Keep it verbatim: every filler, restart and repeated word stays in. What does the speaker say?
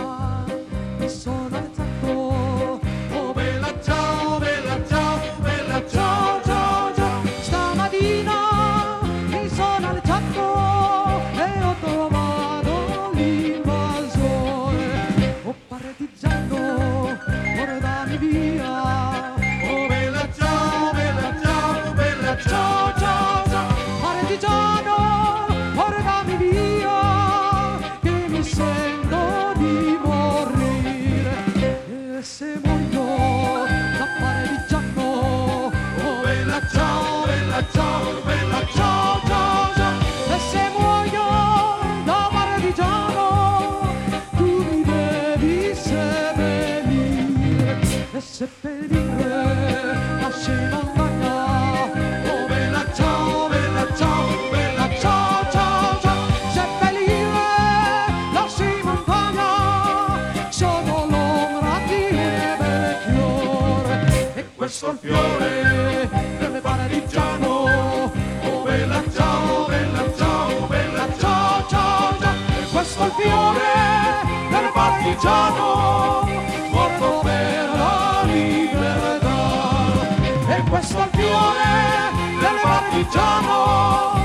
mi sono alzato. Oh bella ciao, bella ciao, bella ciao, ciao, ciao. Stamattina mi sono alzato e ho trovato l'invasore. Oh partigiano, portami via. Oh bella ciao, bella ciao, bella ciao, ciao, ciao. Partigiano, portami via, che mi sento di morire. E se muoio da partigiano, oh bella ciao, bella ciao, bella ciao, ciao, ciao. E se muoio da partigiano, tu mi devi seppellire. E seppellire lasci montagna. Oh bella ciao, bella ciao, bella ciao, ciao, ciao. Seppellire lasci montagna, sono l'ombra di Belchior. E questo è il fiore del partigiano. Oh bella ciao, bella ciao, bella ciao, ciao, ciao. E questo è il fiore del partigiano, morto per la libertà. E questo è il fiore del partigiano,